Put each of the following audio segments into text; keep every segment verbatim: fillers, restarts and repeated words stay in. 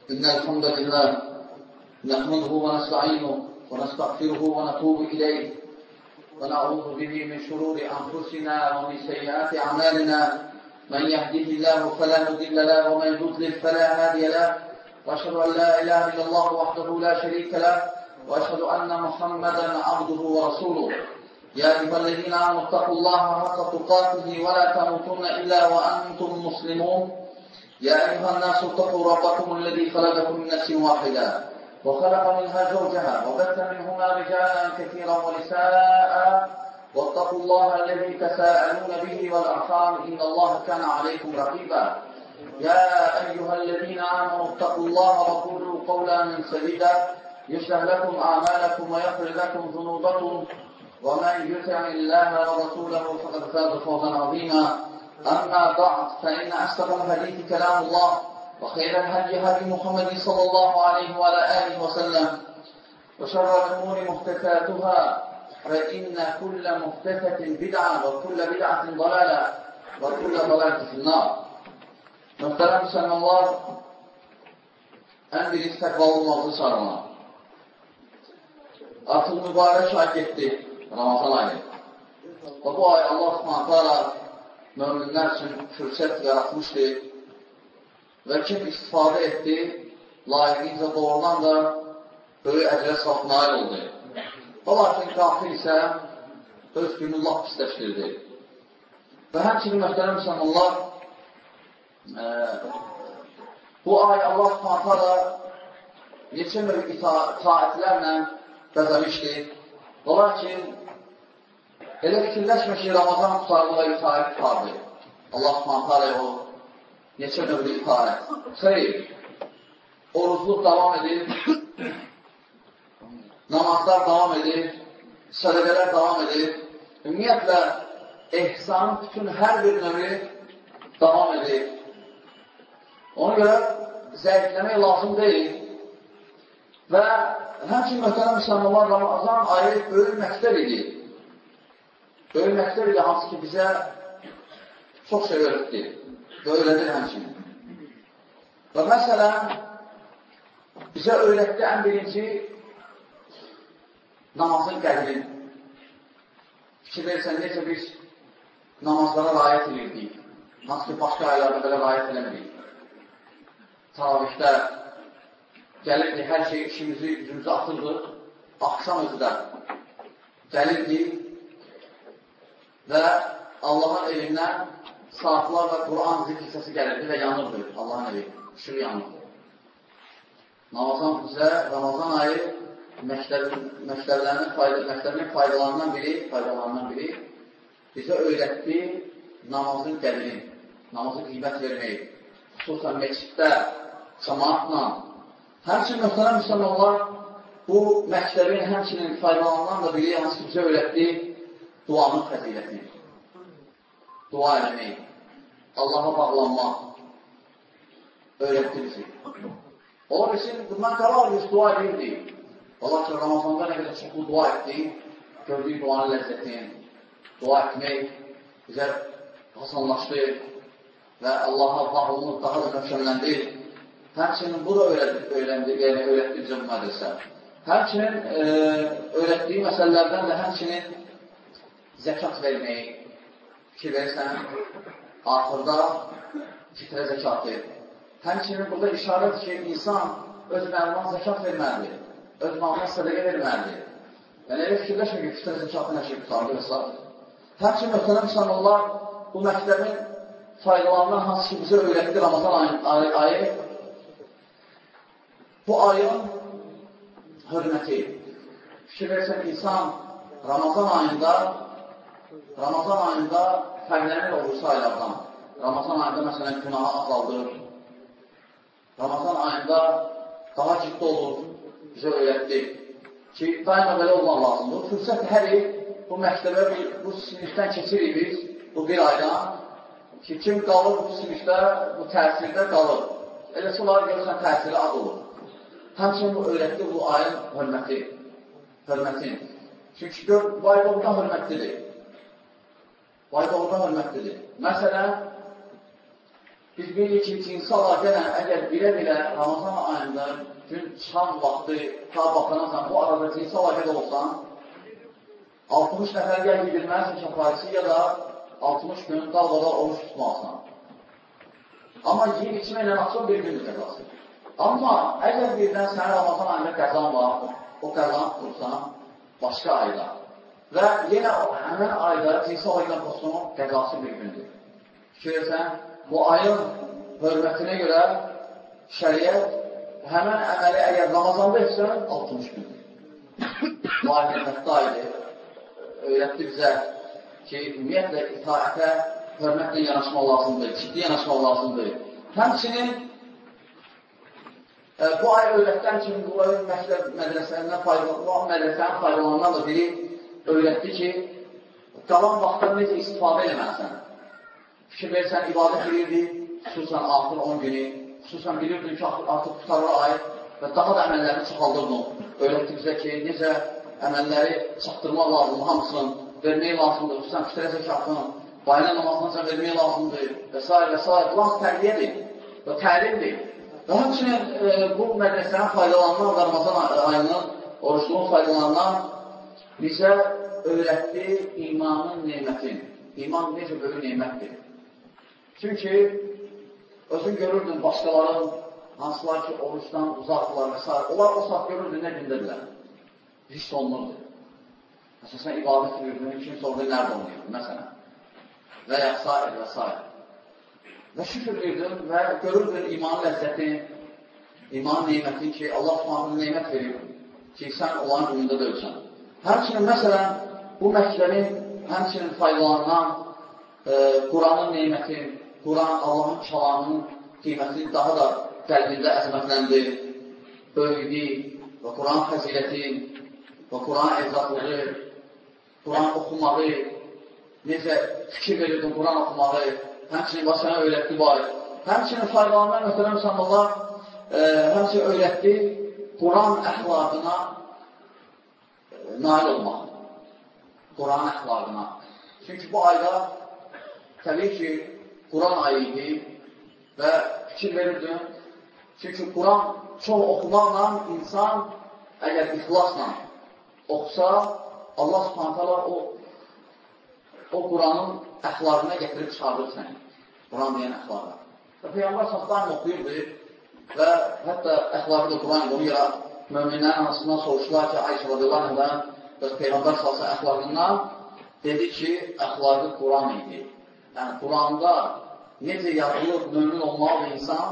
إن الحمد لله نحمده ونستعينه ونستغفره ونتوب إليه ونعوذ به من شرور أنفسنا ومن سيئات أعمالنا من يهده الله فلا مضل له ومن يضلل فلا هادي له وأشهد أن لا إله إلا الله وحده لا شريك له وأشهد أن محمدا عبده ورسوله يا أيها الذين آمنوا اتقوا الله حق تقاته ولا تموتن إلا وأنتم مسلمون يا أيها الناس اتقوا ربكم الذي خلقكم من نفس واحدة وخلق منها زوجها وبث منهما رجالا كثيرا ونساء واتقوا الله الذي تساءلون به والأرحام إن الله كان عليكم رقيبا يا أيها الذين آمنوا اتقوا الله وقولوا قولا سديدا يصلح لكم أعمالكم ويغفر لكم ذنوبكم ومن يطع الله ورسوله فقد فاز فوزا عظيما أما بعد فإن أصدق الحديث كلام الله وخير الهدي هدي محمد صلى الله عليه وعلى آله وسلم وشر الأمور محدثاتها فإن كل محدثة بدعة وكل بدعة ضلالة وكل ضلالة في النار. Muhterem Müslümanlar, en birinci takvalı olmamızı çağırma. Artık mübarek ay getdi, Ramazan ayı. Və bu ay Allah Subhanahu taala möminlər üçün fürsət yaratmışdı və kim istifadə etdi, layiqincə doğrudan da böyük əcrə sahib nail oldu. O lakin kafir isə öz günü lap pisləşdirdi. Və həmçinin möhtərəm müsəlmanlar, e, bu ay Allah Subhanahu taala neçə növ itaətlərlə bəzəmişdi. O lakin elə fikirləşmə ki, Ramazan qutarlığa itaət tutardı. Allah Subhanahu taala o neçə növlü itaət. Xeyr, orucluq davam edir, namazlar davam edir, sədəqələr davam edir. Ümumiyyətlə, ehsanın bütün hər bir növü davam edir. Ona görə zəifləmək lazım deyil. Və həmçin möhtərəm müsəlmanlar, Ramazan ayı böyük məktəb idi. Böyük məktəb idi, hansı ki, bizə çox şey öyrətdi və öyrədir həmçin. Və məsələn, bizə öyrətdi ən birinci namazın qədrini. Fikir verirsən, necə biz namazlara rayət edirdik, hansı ki, başqa aylarda belə rayət eləmirik. Taravihdə gəlirdi, hər şey işimizi, yüzümüzü atırdıq, axşam özü də gəlirdi və Allahın evindən saatlarla Quran zikr səsi gəlirdi və yanırdı. Allahın evi, işığı yanırdı. Namazan bizə, Ramazan ayı məktəblərinin faydalarından biri, faydalarından biri bizə öyrətdi namazın qədrini, namazı qiymət verməyi, xüsusən məsciddə, cəmaatla. Həmçinin möhtərəm müsəlmanlar, bu məktəbin həmçinin faydalarından da biri, hansı ki, bizə öyrətdi duanın fəzilətini, dua eləmək, Allaha bağlanmaq öyrətdi bizi. Ola bilsin, bundan qalar biz dua edirdik. Ola ki, Ramazanda nə qədər çoxlu dua etdik, gördük duanın ləzzətini, dua etmək bizə hasanlaşdı və Allaha bağlılıq daha da möhkəmləndi. Həmçinin bu da öyrətdi bizə bu mədrəsə. Həmçinin e, öyrətdiyi məsələlərdən də həmçinin zəkat verməyi, fikir verirsən, axırda fitrə zəkatı. Həmçinin burada işarədir ki, insan öz malından zəkat verməlidir, öz malından sədəqə verməlidir. Yəni, elə fikirləşmə ki, fitrə zəkatı nə şey tutardı və s. Həmçinin möhtərəm müsəlmanlar, bu məktəbin faydalarından hansı ki, bizə öyrətdi Ramazan ayı, ayı bu ayın hörməti. Fikir versən, insan Ramazan ayında Ramazan ayında fərqlənir olursa aylardan. Ramazan ayında məsələn günahı azaldır. Ramazan ayında daha ciddi olur, bizə öyrətdi ki, daima belə olmaq lazımdır. Fürsət hər il bu məktəbə, bu sinifdən keçirik biz, bu bir aydan ki, kim qalır bu sinifdə, bu təsirdə qalır. Eləsi olar, görürsən, təsiri az olur. Həmçinin bu öyrətdi bu ayın hörməti, hörmətin. Çünki gör, bu ay doğrudan hörmətlidir. Bu ay doğrudan hörmətlidir. Məsələn, Biz bilirik ki, cinsi əlaqə əgər bilə-bilə Ramazan ayında gün çıxan vaxtı ta baxanasan, bu arada cinsi əlaqədə olsan, altmış nəfər ya yedirməlisin kəfarisi, ya da altmış gün dalbada oruç tutmalısın. Amma yiyib içməklə açıq bir gündür qəzası. Amma əgər birdən sənin Ramazan ayında qəzan var, o qəzan tutursan başqa ayda və yenə həmin ayda cinsi əlaqədən pozsunun qəzası bir gündür. Fikirləsən, bu ayın hörmətinə görə şəriət həmən əməli əgər Ramazanda etsən, altmış gündür. Bu ayın hörmətli aydır. Öyrətdi bizə ki, ümumiyyətlə itaətə hörmətlə yanaşmaq lazımdır, ciddi yanaşmaq lazımdır. Həmçinin e, bu ay öyrətdən kimi bu ayın məktəb mədrəsələrindən faydalanılan, mədrəsələrin faydalanılan da biri öyrətdi ki, qalan vaxtdan necə istifadə eləməlisən. Fikir verirsən, ibadət edirdi, xüsusən axır on günü, xüsusən bilirdin ki, artıq tutarlı ay və daha da əməllərini çoxaldırdın. Öyrətdi bizə ki, necə əməlləri çatdırmaq lazımdır, hamısını vermək lazımdır, xüsusən fitrə zəkatını, bayram namazını vermək lazımdır və s. və s. Bunlar tərbiyədir və təlimdir. Və həmçinin e, bu mədrəsələrin faydalanan və Ramazan ayının oruçluğun faydalanan bizə öyrətdi imanın neymətin. İman necə böyük neymətdir. Çünki özün görürdün başqaların hansılar ki, oruçdan uzaqdılar və s. Onlar o saat görürdün, nə gündədirlər? Hiss olunurdu. Məsələn, sən ibadət edirdin, kimsə orada nerede oluyordun, məsələn. Və ya s. və s. Və şükür edirdin və görürdün imanın ləzzətini, imanın neymətin ki, Allah subhanətlə neymət verir ki, sən olan günündə də ölsən. Həmçinin, məsələn, bu məktəbin həmçinin faydalanan e, Quranın neymətin, Quran, Allahın kəlamının qiymətini daha da qəlbində əzəmətləndi, böyüdü və Quran fəziləti və Quran evzatlığı, Quran oxumağı, necə fikir verirdin Quran oxumağı, həmçinin və sənə öyrətdi bu ay. Həmçinin faydalanan möhtərəm sanırlar, e, həmçinin öyrətdi Quran əxlaqına e, nail olmaq. Quran əxlaqına. Çünki bu ayda təbii ki, Quran ayı idi və fikir verirdin. Çünki Quran çox oxumaqla insan əgər ixlasla oxusa, Allah subhanət hala o, o Quranın əxlaqına gətirib çıxardır səni. Quran deyən əxlaqa. Və Peyğəmbər saxlarını oxuyurdu və hətta əxlaqı da Quran onu yara möminlərin arasından soruşdular ki, Ayşə radiyallahu və Peyğəmbər salsa əxlaqından dedi ki, əxlaqı Quran idi. Yəni, Quranda necə yazılıb mömin olmalı insan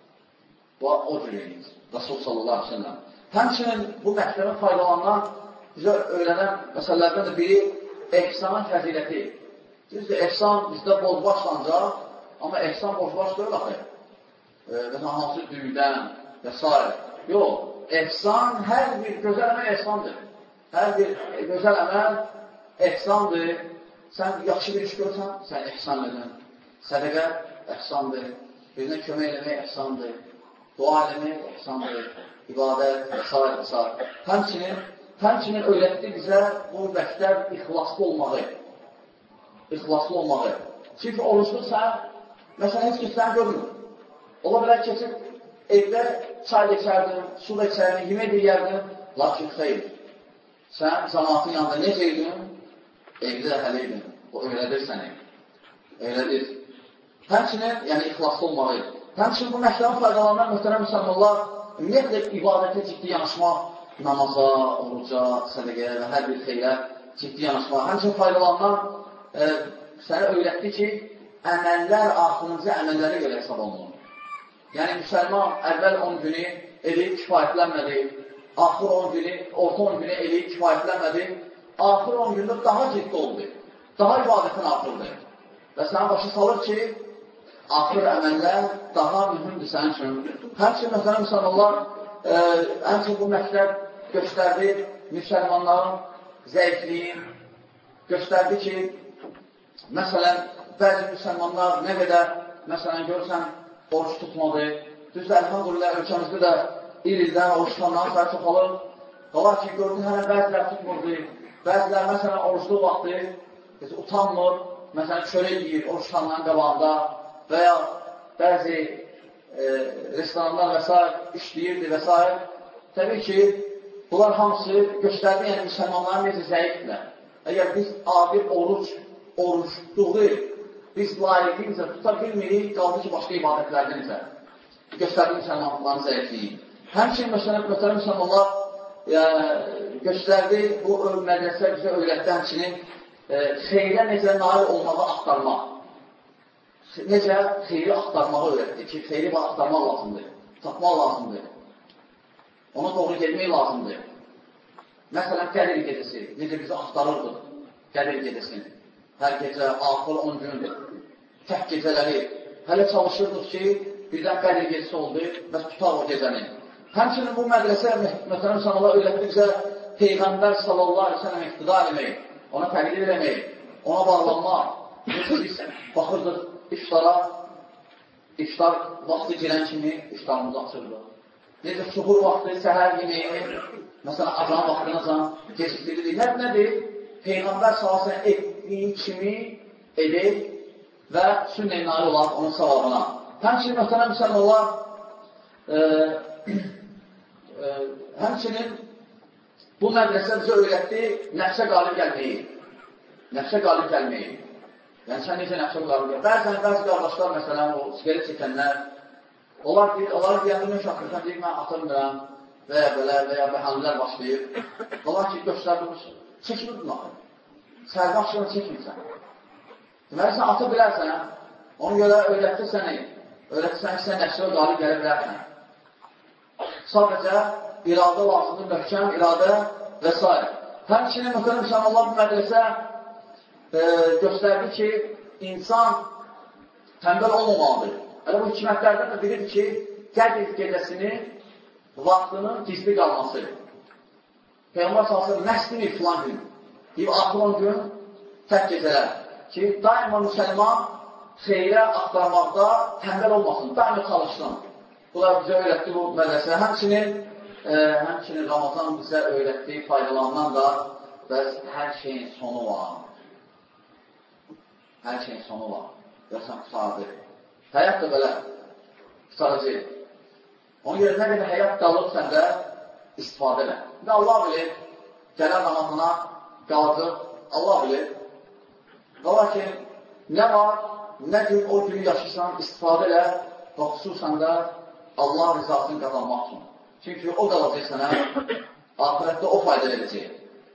o cür edir. Rasul sallallahu aleyhi ve sellem. Həmçinin bu məktəbin faydalanan bizə öyrənən məsələlərdən də biri ehsanın fəziləti. Düzdür, ehsan bizdə bozbaşlanacaq, amma ehsan bozbaş deyil axı. E, Məsələn, hansı düyüdən və s. Yox, ehsan hər bir gözəl əməl ehsandır. Hər bir gözəl əməl ehsandır. Sən yaxşı bir iş görsən, sən ehsan edin. Sədəqə ehsandır. Birinə kömək eləmək ehsandır. Dua eləmək ehsandır. İbadət və s. və s. Həmçinin, həmçinin öyrətdi bizə bu məktəb ixlaslı olmağı. İxlaslı olmağı. Çünki oruçluq sən, məsələn, heç ki sən görmür. Ola bilər keçib, evdə çay da içərdin, su da içərdin, yemək də yerdin, lakin xeyr. Sən cəmaatın yanında necə idin? Evdə də hələ idin. O öyrədir səni. Öyrədir. Həmçinin, yəni ixlaslı olmağı. Həmçinin bu məktəbin faydalanan möhtərəm müsəlmanlar ümumiyyətlə ibadətə ciddi yanaşmaq, namaza, oruca, sədəqəyə və hər bir xeyrə ciddi yanaşmaq. Həmçinin faydalanan e, sənə öyrətdi ki, əməllər axırıncı əməllərə görə hesab olunur. Yəni, müsəlman əvvəl on günü eləyib kifayətlənmədi, axır on günü, orta on günü eləyib kifayətlənmədi, axır on gündə daha ciddi oldu, daha ibadətin artırdı. Və sənə başa salır ki, axır əməllər daha mühümdür sənin üçün. Həmçinin, məsələn, müsəlmanlar, e, həmçinin bu məktəb göstərdi müsəlmanların zəifliyin, göstərdi ki, məsələn, bəzi müsəlmanlar nə qədər, məsələn, görürsən, oruç tutmadı. Düzdür, əlhamdülillah, ölkəmizdə də il-ildən oruç tutanların sayı çoxalır. Qalar ki, gördün, hələ bəzilər tutmurdu. Bəzilər, məsələn, oruçlu vaxtı utanmır, məsələn, çörək yiyir oruç tutanların qabağında və ya bəzi e, restoranlar və s. işləyirdi və s. Təbii ki, bunlar hamısı göstərdi, yəni müsəlmanların necə zəifdirlər. Əgər biz adi oruç, oruçluğu biz layiqimizə tuta bilmirik, qaldı ki, başqa ibadətlərdən necə. Göstərdi müsəlmanların zəifliyi. Həmçinin, məsələn, möhtərəm müsəlmanlar yəni, göstərdi, bu mədrəsə bizə öyrətdi, həmçinin e, xeyrə necə nail olmağı axtarmaq. Necə xeyri axtarmağı öyrətdi ki, xeyri axtarmaq lazımdır, tapmaq lazımdır. Ona doğru gelmək lazımdır. Məsələn, Qədir gecəsi, necə bizi axtarırdıq, Qədir gecəsini. Hər gecə, axır on gün, tək gecələri. Hələ çalışırdıq ki, birdən Qədir gecəsi oldu və tutaq o gecəni. Həmçinin bu mədrəsə, möhtərəm sanallar öyrətdi bizə Peyğəmbər sallallahu aleyhi ve sellem iqtida eləmək, ona təqdir eləmək, ona bağlanmaq. Necə biz baxırdıq iftara, iftar vaxtı girən kimi iftarımızı açırdıq. Necə suhur vaxtı, səhər yeməyini, məsələn, azan vaxtına azan gecikdiririk. Nə, nədir? Peyğəmbər sallallahu etdiyi kimi edir və sünnə-i nail olar onun savabına. Həmçinin, möhtərəm müsəlmanlar, e, e, həmçinin bu mədrəsə bizə öyrətdi nəfsə qalib gəlməyi. Nəfsə qalib gəlməyi. Yəni, sən necə nəfsə qalib gəlməyi? Bəzən, bəzi qardaşlar, məsələn, o sigaret çəkənlər, onlar deyir, onlar deyəndə mən şahsırsan deyir, mən atırmıram və ya belə və ya bəhanələr başlayır. Onlar ki, göstərdiniz, çəkmirdin axı. Sərdə aşkını çəkmirsən. Deməli, sən atı bilərsən, ona görə öyrətdi səni, öyrətdi səni ki, sən nəfsəyə qalib gələ bilərsən. Sadəcə, iradə lazımdır, möhkəm, iradə və s. Həmçinin, möhtərəm müsəlmanlar, bu mədrəsə e, göstərdi ki, insan tənbəl olmamalıdır. Hələ bu hikmətlərdən də biridir ki, Qədir gecəsini vaxtının gizli qalması. Peyğəmbər sallallahu məhz demir filan gün. Deyib, axır on gün tək gecələr. Ki, daima müsəlman xeyrə axtarmaqda tənbəl olmasın, daima çalışsın. Bunlar bizə öyrətdi bu mədrəsə. Həmçinin, e, həmçinin Ramazan bizə öyrətdi, faydalanan da və hər şeyin sonu var. Hər şeyin sonu var. Yoxsan qutardır. Həyat da belə qutarıcı. Ona görə nə qədər həyat qalıb səndə istifadə elə. Və Allah bilir, gələn Ramazana qalacaq, Allah bilir. Və lakin, nə var, nə gün o günü yaşayırsan, istifadə elə və xüsusən də Allah rızasını qazanmaq üçün. Çünki o qalacaq sənə, ahirətdə o fayda edəcək.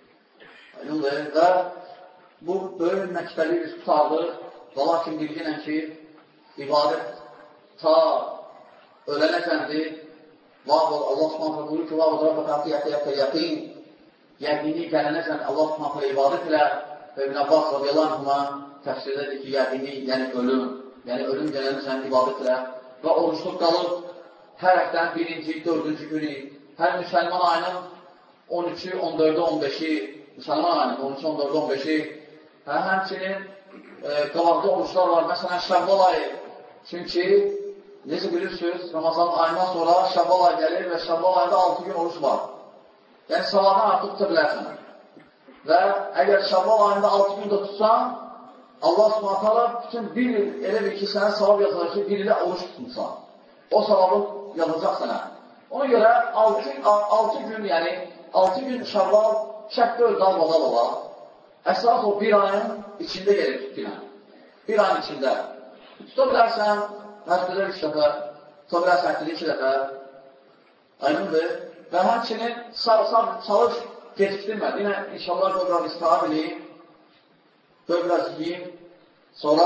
Və bu böyük məktəbi biz qutardıq və lakin bilginən ki, ibadət ta ölənəcəndir. Allah subhanətlə buyur ki, Vabud Rabbi qatiyyətə yətə yəqin, yəqini gələnəcən Allah subhanətlə ibadət ilə və İbn Abbas radiyallahu anhuma təfsirdədir ki, yəqini, yəni ölüm, yəni ölüm gələnəcən ibadət ilə və oruçluq qalıb hər həftənin birinci, dördüncü günü, hər müsəlman ayının on üçü, on dördü, on beşi, müsəlman ayının on üçü, on dördü, on beşi, həmçinin e, qabaqda oruçlar var, məsələn, Şəvval ayı. Çünki, necə bilirsiniz, Ramazan ayından sonra Şəvval ayı gəlir və Şəvval ayında altı gün oruç var. Yəni, savabdan artıq tuta bilərsən. Və əgər Şəvval ayında altı gün də tutsan, Allah subhanətələ bütün bir il, elə bir ki, sənə savab yazılır ki, bir ilə oruç tutmuşsan. O savabı yazacaq sənə. Ona görə altı gün, yəni altı gün Şəvval şəkdə öz dal-badal olar. Əsas o bir ayın içində gelir tutqinə. Bir ayın içində. Tuta bilərsən, həftədə üç dəfə, tuta bilərsən həftədə iki dəfə. Aydındır. Və həmçinin çalış gecikdirmə. Yine inşallah böyle biraz istihar edeyim. Böyle biraz yiyeyim. Sonra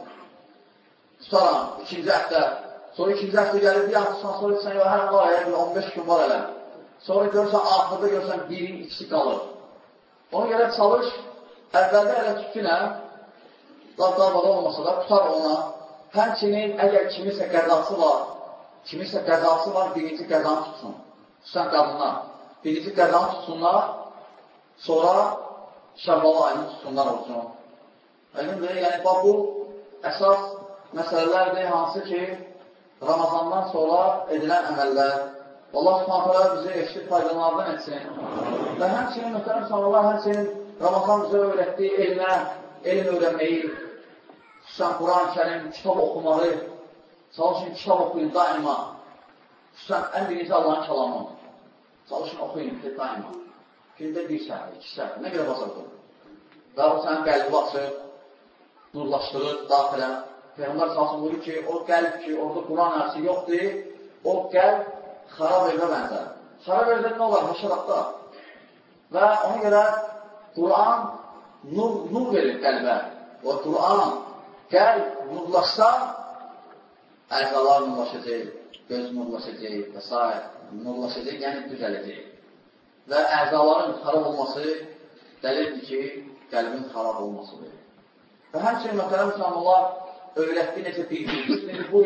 tutaram ikinci həftə. Sonra ikinci həftə gəlir bir haftadan sonra sən hər var ya on beş gün var elə. Sonra görürsən axırda görürsən birin ikisi qalır. Ona görə çalış. Əvvəldə elə tutqinə, dal-dal olmasa da tutar ona. Həmçinin əgər kimisə qəzası var, kimisə qəzası var, birinci qəzanı tutsun. Xüsusən qadınlar. Birinci qəzanı tutsunlar, sonra Şəvval ayını tutsunlar olsun. Əlimdir, yəni bu əsas məsələlərdir, hansı ki, Ramazandan sonra edilən əməllər. Allah subhanətələ bizi eşit faydalardan etsin. Və həmçinin, mühtərəm sanallar, həmçinin Ramazan bizə öyrətdiyi elmə, elm öyrənməyi, xüsusən Quran-ı Kərim, kitab oxumağı, Çalışın, kitab oxuyun daima. Xüsusən, ən birinci Allahın kəlamı. Çalışın, oxuyun ki, daima. Gündə bir səhər, iki səhər, nə qədər basardır? Və o sənin qəlbi açır, nurlaşdırır, daxilə. Peyğəmbər salsın buyurur ki, o qəlb ki, orada Quran ərsi yoxdur, o qəlb xarab evə bənzər. Xarab evdə nə olar? Həşəratda. Və ona görə Quran nur, nur verir qəlbə. Və Quran qəlb nurlaşsa, əzalar nurlaşacaq, göz nurlaşacaq və s. nurlaşacaq, yəni düzələcək. Və əzaların xarab olması dəlildir ki, qəlbin xarab olmasıdır. Və həmçinin məsələn, müsəlmanlar öyrətdi necə bir-bir. Bu,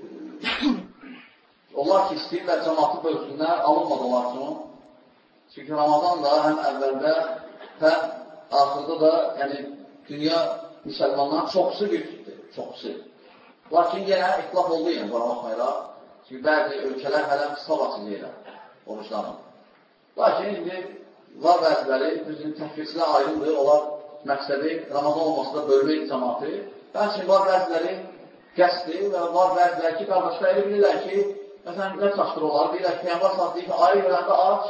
onlar ki, istəyirlər cəmatı bölsünlər, alınmadı onlar üçün. Çünki Ramazan da həm əvvəldə, həm axırda da, yəni, dünya müsəlmanların çoxsu gücdür, çoxsu. Lakin yenə itlaf oldu, yəni, buna baxmayla. Çünki bəzi ölkələr hələ qısa vaxtılıyla oruçların. Lakin indi var bəziləri, bizim təhkirçilər ayrımdır, onlar məqsədi Ramazan olmasında bölmək cəmatı. Həmçinin var bəziləri qəsdir və var bəziləri ki, qardaşları bilirlər ki, məsələn, nə çaşdır olar? Deyirlər ki, Peyğəmbər sallallahu əleyhi və səlləm deyir ki, ayı görəndə aç,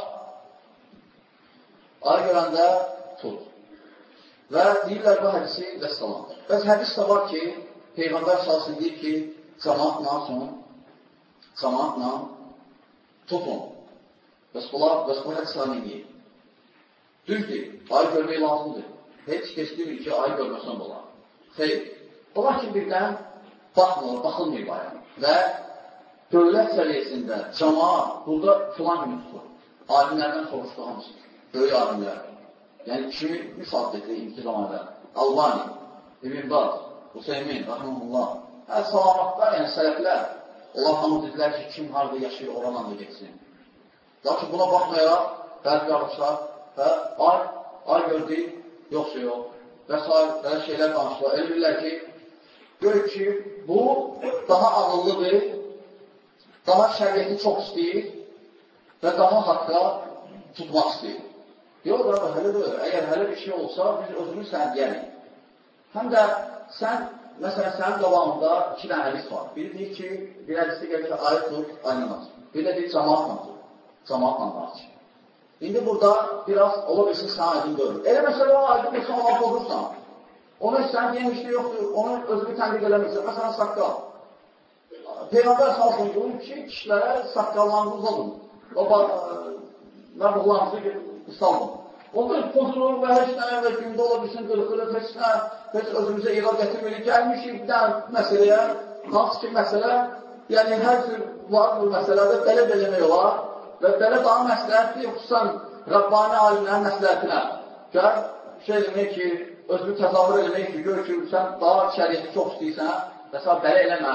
ayı görəndə tut. Və deyirlər bu hədisi vəssalamdır. Bəs hədis də var ki, Peyğəmbər sallallahu əleyhi və səlləm deyir ki, cəmaatla son, cəmaatla tutun. Bəs bunlar, bəs bu hədislər neyir? Düzdür, ayı görmək lazımdır. Heç keçdirir ki, ayı görməsən olar. Xeyr. Olar ki, birdən baxmır, baxılmıyor bayan. Və dövlət səviyyəsində cəmaat burada filan günü tutur. Alimlərdən soruşdu hamısı. Böyük alimlər. Yəni, kimi misal edir ilk zamanda. Albani, İbn Baz, Hüseymin, Rəhməlullah. Hər salamatlar, yəni sələflər. Onlar hamı dedilər ki, kim harada yaşayır, oradan da geçsin. Lakin buna baxmayaraq, bəzi qardaşlar və ay, ay gördük, yoxsa yox. Və s. və şeylər danışdılar. Elə bilirlər ki, gör ki, bu daha ağıllıdır, daha şəriyyəti çox istəyir və daha haqqa tutmaq istəyir. Yox, da, hələ də öyle. Əgər hələ bir şey olsa, biz özümüz sən deyərik. Həm də sən, məsələn, sənin qabağında iki dənə hədis var. Biri deyir ki, bir hədisi gəlir ki, ayı tut, ayından aç. Bir də deyir, cəmaatla tut, cəmaatla aç. İndi burada biraz ola bilsin sənə aydın görür. Elə məsələ o aydın bilsin, ona pozursan. Onu sən deyən bir şey yoxdur, onu özünü tənqid eləmirsən. Məsələn, saqqal. Peyğəmbər salsın buyurur ki, kişilərə saqqallarınızı uzadın. O, məbruqlarınızı salın. Onda pozulur və heç nə və gündə ola bilsin, qırıqırıq, heç nə, heç özümüzə irad gətirmirik. Gəlmişik bir dənə məsələyə, hansı ki məsələ, yəni hər cür var bu məsələdə belə eləmək olar və belə daha məsləhətli, xüsusən Rabbani alimlərin məsləhətinə. Gəl, şey demək ki, özünü təzavür eləmək ki, gör ki, sən daha şəriyyəti çox istəyirsən və sən belə eləmə.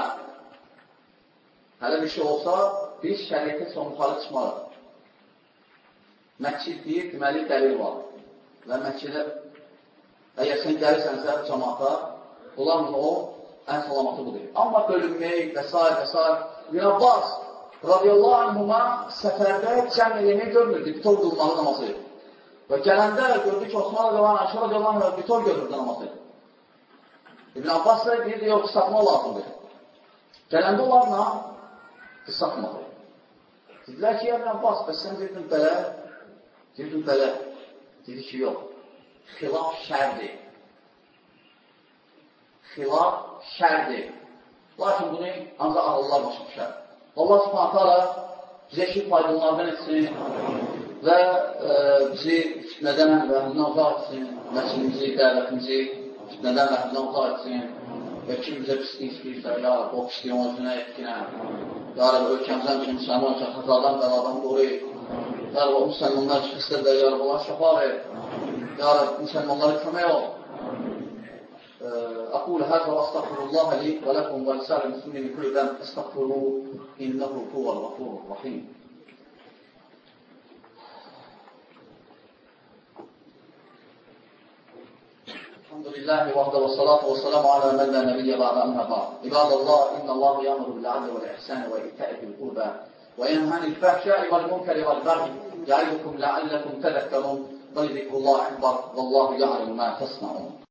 Hələ bir şey olsa, biz şəriyyətə son müxalif çıxmarıq. Məkkid deyir, deməli dəlil var. Və Məkkidə, əgər sən gəlirsənsə cəmaata, onların o, ən salamatı budur. Amma bölünmək və s. və s. İbn Abbas radiyallahu anhuma səfərdə cəm eləmək görmürdü, bitor qılmalı namazı. Və gələndə gördü ki, Osman radiyallahu anh, Aşar radiyallahu anh bitor görürdü namazı. İbn Abbas da deyirdi, yox, qısatma lazımdır. Gələndə onlarla qısatmalı. Dedilər ki, İbn Abbas, bəs sən deyirdin belə, deyirdin belə, dedi ki, yox, xilaf şərdir. Xilaf şərdir. Lakin bunu ancaq ağıllar başa düşər. Allah subhanətə alə bizə ki, faydalardan etsin və e, bizi fitnədən və əhlindən uzaq etsin, məsilimizi, dəvətimizi fitnədən və əhlindən uzaq etsin və kim bizə pislik istəyirsə, ya Rab, o pisliyin o üzünə etkinə, ya Rab, ölkəmizdən ki, müsəlman üçün xətadan, bəladan qoruyub, ya Rab, o müsəlmanlar ki, xəstədə, ya Rab, onlar şəfa ver, ya Rab, müsəlmanlara kömək ol. أقول هذا وأستغفر الله لي ولكم ولسائر المسلمين من كل ذنب استغفروه إنه هو الغفور الرحيم. الحمد لله وحده والصلاة والسلام على من لا نبي بعد أما بعد. عباد الله إن الله يأمر بالعدل والإحسان وإيتاء ذي القربى وينهى عن الفحشاء والمنكر والبغي يعظكم لعلكم تذكرون ولذكر الله أكبر والله يعلم ما تصنعون.